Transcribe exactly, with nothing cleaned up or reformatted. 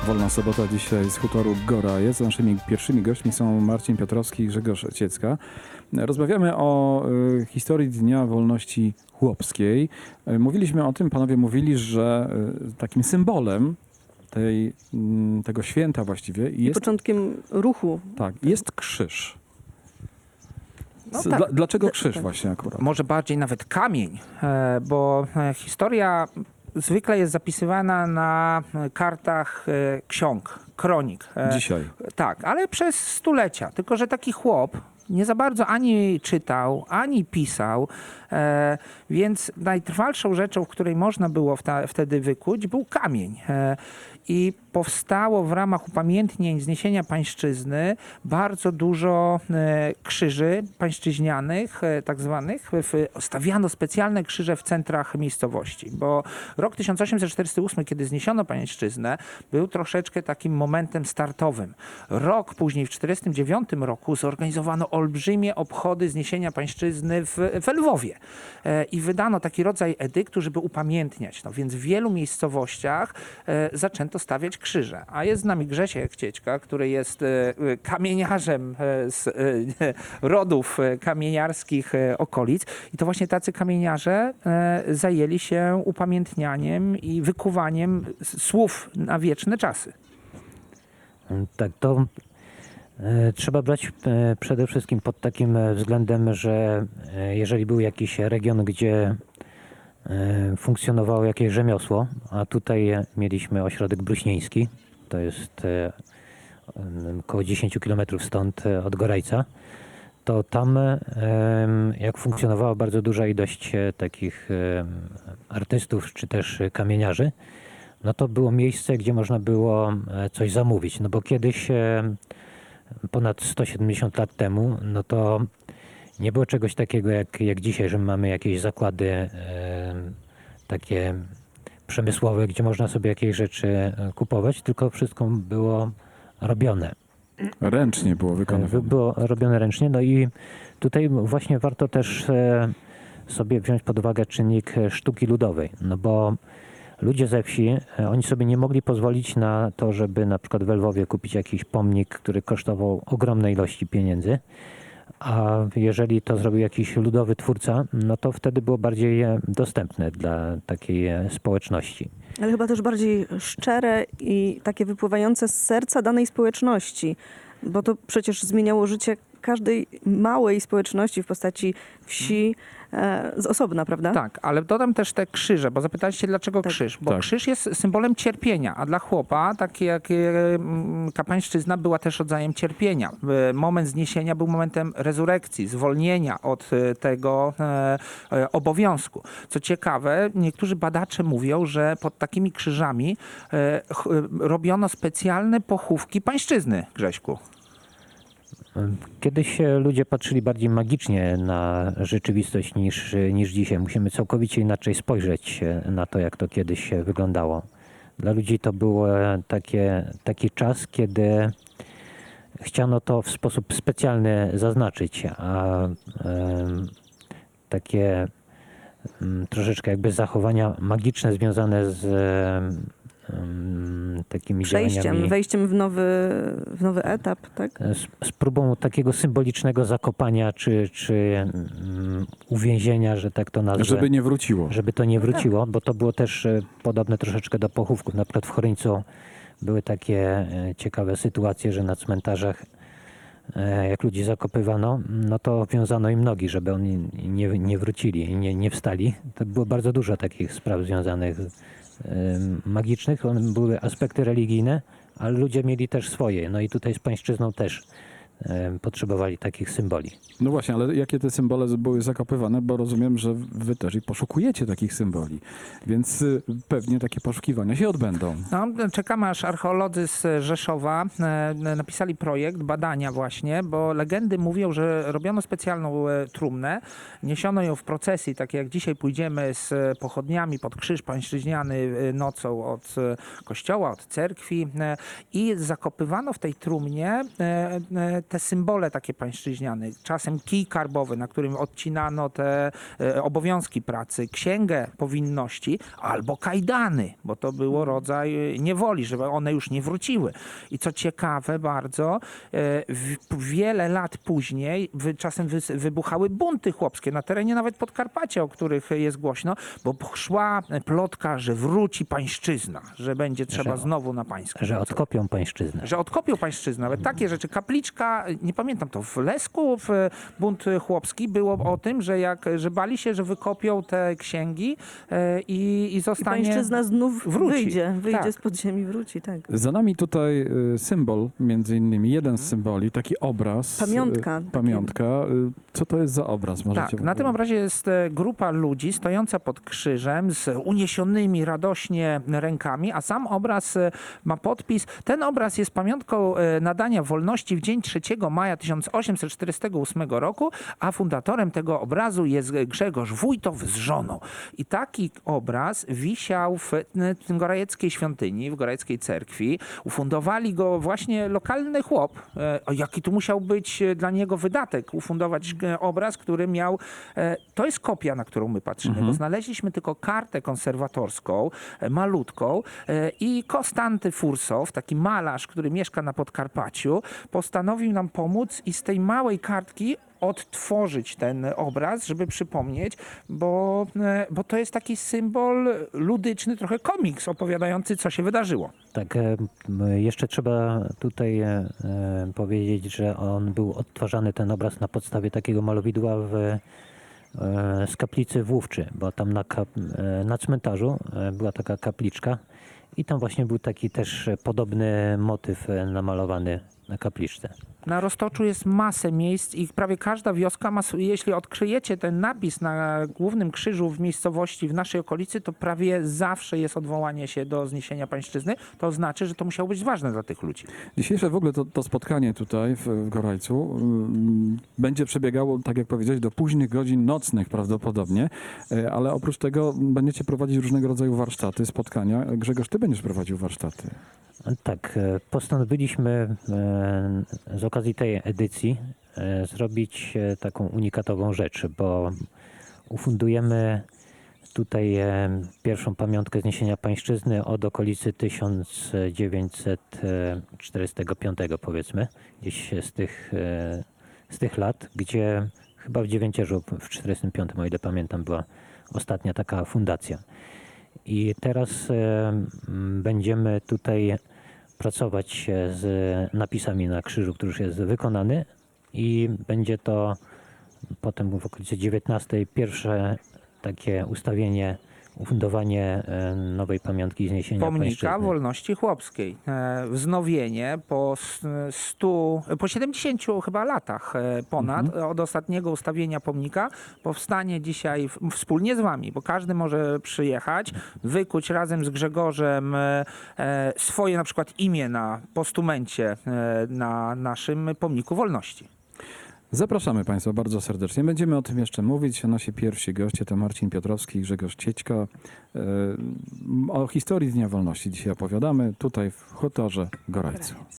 Wolna sobota dzisiaj z hutoru Gorajec. Naszymi pierwszymi gośćmi są Marcin Piotrowski i Grzegorz Ciecka. Rozmawiamy o y, historii Dnia Wolności Chłopskiej. Y, mówiliśmy o tym, panowie mówili, że y, takim symbolem tej, y, tego święta właściwie I jest, początkiem ruchu. tak, jest krzyż. No Z, tak. dla, dlaczego krzyż właśnie akurat? Może bardziej nawet kamień, e, bo e, historia zwykle jest zapisywana na kartach e, ksiąg, kronik. E, Dzisiaj. Tak, ale przez stulecia. Tylko że taki chłop nie za bardzo ani czytał, ani pisał, e, więc najtrwalszą rzeczą, w której można było wta, wtedy wykuć, był kamień. E, I powstało w ramach upamiętnień zniesienia pańszczyzny bardzo dużo e, krzyży pańszczyźnianych, e, tak zwanych. W, stawiano specjalne krzyże w centrach miejscowości, bo rok tysiąc osiemset czterdziesty ósmy, kiedy zniesiono pańszczyznę, był troszeczkę takim momentem startowym. Rok później, w tysiąc dziewięćset czterdziestym dziewiątym roku, zorganizowano olbrzymie obchody zniesienia pańszczyzny w, w Lwowie. E, I wydano taki rodzaj edyktu, żeby upamiętniać. No więc w wielu miejscowościach e, zaczęto stawiać krzyże. A jest z nami Grzesiek Ciećka, który jest e, kamieniarzem e, z e, rodów e, kamieniarskich e, okolic. I to właśnie tacy kamieniarze e, zajęli się upamiętnianiem i wykuwaniem s- słów na wieczne czasy. Tak, to e, trzeba brać e, przede wszystkim pod takim e, względem, że e, jeżeli był jakiś region, gdzie e, funkcjonowało jakieś rzemiosło, a tutaj e, mieliśmy ośrodek bruśnieński, to jest e, em, około dziesięć kilometrów stąd e, od Gorajca, to tam e, em, jak funkcjonowała bardzo duża ilość e, takich e, artystów czy też e, kamieniarzy, no to było miejsce, gdzie można było e, coś zamówić. No bo kiedyś, e, ponad sto siedemdziesiąt lat temu, no to nie było czegoś takiego jak, jak dzisiaj, że mamy jakieś zakłady e, takie przemysłowe, gdzie można sobie jakieś rzeczy e, kupować, tylko wszystko było robione. Ręcznie było E, wykonywane. Było robione ręcznie. No i tutaj właśnie warto też e, sobie wziąć pod uwagę czynnik e, sztuki ludowej, no bo ludzie ze wsi, e, oni sobie nie mogli pozwolić na to, żeby na przykład w Lwowie kupić jakiś pomnik, który kosztował ogromne ilości pieniędzy, a jeżeli to zrobił jakiś ludowy twórca, no to wtedy było bardziej e, dostępne dla takiej e, społeczności. Ale chyba też bardziej szczere i takie wypływające z serca danej społeczności. Bo to przecież zmieniało życie każdej małej społeczności w postaci wsi e, z osobna, prawda? Tak, ale dodam też te krzyże, bo zapytaliście dlaczego Tak. krzyż, bo Tak. krzyż jest symbolem cierpienia, a dla chłopa takie jak mm, kapłańszczyzna była też rodzajem cierpienia. E, Moment zniesienia był momentem rezurekcji, zwolnienia od e, tego e, e, obowiązku. Co ciekawe, niektórzy badacze mówią, że pod takimi krzyżami e, ch, e, robiono specjalne pochówki pańszczyzny, Grześku. Kiedyś e, ludzie patrzyli bardziej magicznie na rzeczywistość niż, niż dzisiaj. Musimy całkowicie inaczej spojrzeć e, na to, jak to kiedyś e, wyglądało. Dla ludzi to był e, takie, taki czas, kiedy chciano to w sposób specjalny zaznaczyć, a em, takie mm, troszeczkę jakby zachowania magiczne związane z em, takimi Przejściem, działaniami, wejściem w nowy, w nowy etap, tak? z, z próbą takiego symbolicznego zakopania czy, czy mm, uwięzienia, że tak to nazwę, Żeby nie wróciło. żeby to nie wróciło, bo to było też e, podobne troszeczkę do pochówków. Na przykład w Choryńcu były takie e, ciekawe sytuacje, że na cmentarzach e, jak ludzi zakopywano, no to wiązano im nogi, żeby oni nie, nie wrócili, nie, nie wstali. To było bardzo dużo takich spraw związanych z magicznych, one były aspekty religijne, ale ludzie mieli też swoje. No i tutaj z pańszczyzną też e, potrzebowali takich symboli. No właśnie, ale jakie te symbole były zakopywane, bo rozumiem, że wy też i poszukujecie takich symboli, więc y, pewnie takie poszukiwania się odbędą. No, czekamy aż archeolodzy z Rzeszowa e, napisali projekt badania właśnie, bo legendy mówią, że robiono specjalną e, trumnę, niesiono ją w procesji, tak jak dzisiaj pójdziemy z pochodniami pod krzyż pańszczyźniany e, nocą od e, kościoła, od cerkwi e, i zakopywano w tej trumnie e, e, te symbole takie pańszczyźniane, czasem kij karbowy, na którym odcinano te e, obowiązki pracy, księgę powinności albo kajdany, bo to było rodzaj e, niewoli, żeby one już nie wróciły. I co ciekawe bardzo, e, w, wiele lat później wy, czasem wy, wybuchały bunty chłopskie na terenie nawet Podkarpacia, o których jest głośno, bo szła plotka, że wróci pańszczyzna, że będzie trzeba Że- znowu na pańską. Że odkopią pańszczyznę. Że odkopią pańszczyznę. Nawet takie rzeczy. Kapliczka, nie pamiętam to, w Lesku, w bunt chłopski było o tym, że, jak, że bali się, że wykopią te księgi e, i, i I zostanie... pańszczyzna znów wróci. wyjdzie, wyjdzie Tak. z podziemi, wróci, tak. Za nami tutaj y, symbol, między innymi jeden z symboli, taki obraz. Pamiątka. y, Pamiątka. Y, Co to jest za obraz? Możecie Tak, na tym obrazie jest e, grupa ludzi stojąca pod krzyżem z uniesionymi radośnie rękami, a sam obraz e, ma podpis. Ten obraz jest pamiątką e, nadania wolności w dzień trzeciego maja tysiąc osiemset czterdziestego ósmego roku, a fundatorem tego obrazu jest Grzegorz Wójtow z żoną. I taki obraz wisiał w e, Gorajeckiej świątyni, w Gorajeckiej cerkwi. Ufundowali go właśnie lokalny chłop. E, o, Jaki tu musiał być e, dla niego wydatek ufundować e, obraz, który miał... e, To jest kopia, na którą my patrzymy, bo znaleźliśmy tylko kartę konserwatorską, e, malutką e, i Konstanty Fursow, taki malarz, który mieszka na Podkarpaciu, postanowił nam pomóc i z tej małej kartki odtworzyć ten obraz, żeby przypomnieć, bo, e, bo to jest taki symbol ludyczny, trochę komiks opowiadający, co się wydarzyło. Tak, e, m, jeszcze trzeba tutaj e, e, powiedzieć, że on był odtwarzany, ten obraz, na podstawie takiego malowidła w, e, z kaplicy w Łówczy, bo tam na, kap, e, na cmentarzu e, była taka kapliczka i tam właśnie był taki też podobny motyw e, namalowany na kapliczce. Na Roztoczu jest masę miejsc i prawie każda wioska ma, sw- jeśli odkryjecie ten napis na głównym krzyżu w miejscowości w naszej okolicy, to prawie zawsze jest odwołanie się do zniesienia pańszczyzny. To znaczy, że to musiało być ważne dla tych ludzi. Dzisiejsze w ogóle to, to spotkanie tutaj w, w Gorajcu mm, będzie przebiegało, tak jak powiedziałeś, do późnych godzin nocnych prawdopodobnie, e, ale oprócz tego będziecie prowadzić różnego rodzaju warsztaty, spotkania. Grzegorz, ty będziesz prowadził warsztaty. Tak, e, postanowiliśmy e, z okazji tej edycji e, zrobić e, taką unikatową rzecz, bo ufundujemy tutaj e, pierwszą pamiątkę zniesienia pańszczyzny od okolicy tysiąc dziewięćset czterdziestego piątego, powiedzmy, gdzieś z tych, e, z tych lat, gdzie chyba w Dziewięcierzu w czterdziestym piątym, o ile pamiętam, była ostatnia taka fundacja. I teraz e, m, będziemy tutaj pracować e, z napisami na krzyżu, który już jest wykonany i będzie to potem w okolicy dziewiętnastej pierwsze takie ustawienie, ufundowanie e, nowej pamiątki zniesienia Pomnika pańszczyzny. wolności chłopskiej. E, Wznowienie po s- stu, po siedemdziesięciu chyba latach e, ponad od ostatniego ustawienia pomnika powstanie dzisiaj w, wspólnie z wami, bo każdy może przyjechać, wykuć razem z Grzegorzem e, e, swoje na przykład imię na postumencie e, na naszym pomniku wolności. Zapraszamy Państwa bardzo serdecznie. Będziemy o tym jeszcze mówić. Nasi pierwsi goście to Marcin Piotrowski i Grzegorz Ciećka. E, O historii Dnia Wolności dzisiaj opowiadamy tutaj w Hutorze Gorajcu.